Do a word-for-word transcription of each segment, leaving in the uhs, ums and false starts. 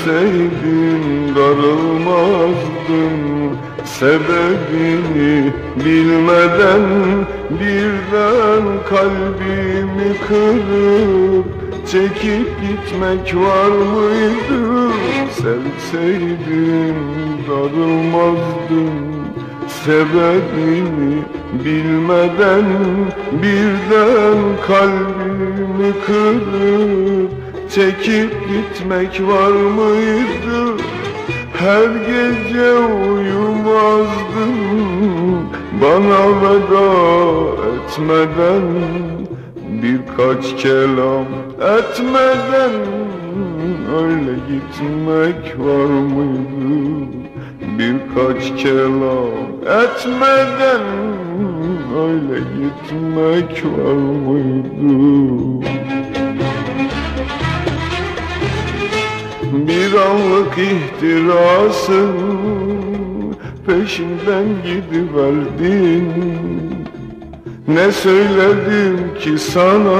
Sevseydin darılmazdın, sebebini bilmeden birden kalbimi kırıp çekip gitmek var mıydı? Sevseydin darılmazdın, sebebini bilmeden birden kalbimi kırıp çekip gitmek var mıydı? Her gece uyumazdın, bana veda etmeden, birkaç kelam etmeden öyle gitmek var mıydı? Birkaç kelam etmeden öyle gitmek var mıydı? Bir anlık ihtirasın peşinden gidiverdin. Ne söyledim ki sana,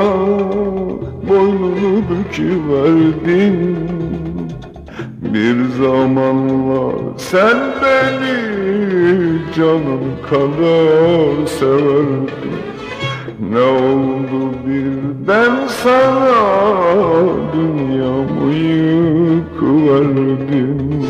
boynunu büküverdin. Bir zamanlar sen beni canım kadar severdin. Ne oldu birden sana, dünyamı yıkıverdin.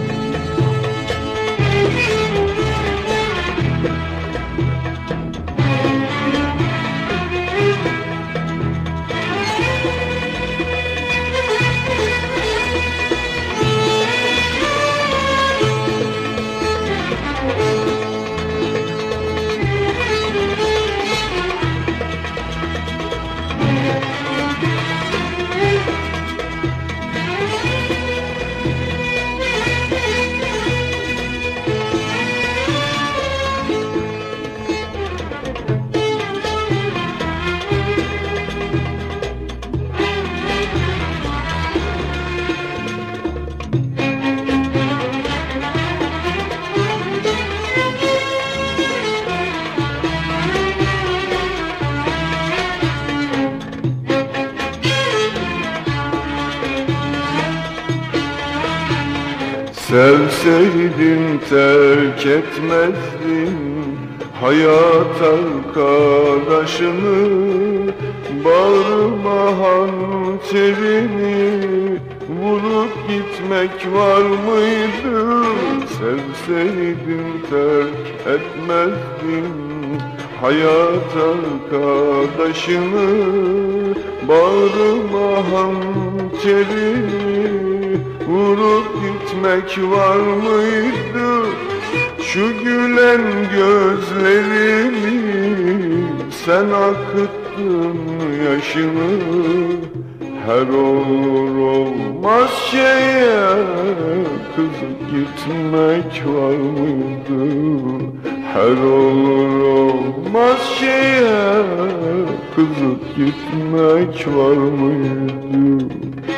Sevseydin terk etmezdin hayat arkadaşını. Bağrıma hançerini vurup gitmek var mıydı? Sevseydin terk etmezdin hayat arkadaşını. Bağrıma hançerini vurup gitmek var mıydı? Şu gülen gözlerimi sen akıttın yaşını. Her olur olmaz şeye kızıp gitmek var mıydı? Her olur olmaz şeye kızıp gitmek var mıydı?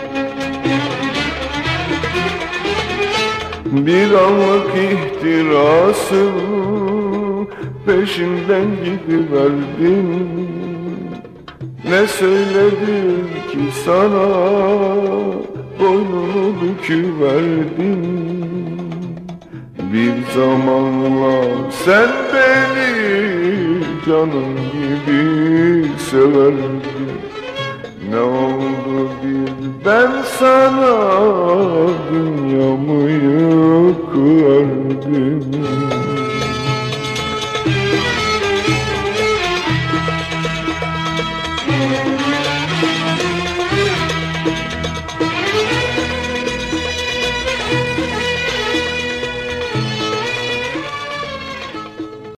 Bir anlık ihtirasın peşinden gidiverdin. Ne söyledim ki sana, boynunu büküverdin. Bir zamanlar sen beni canım gibi severdin. Ne oldu birden sana, dünyamı yıkıverdin.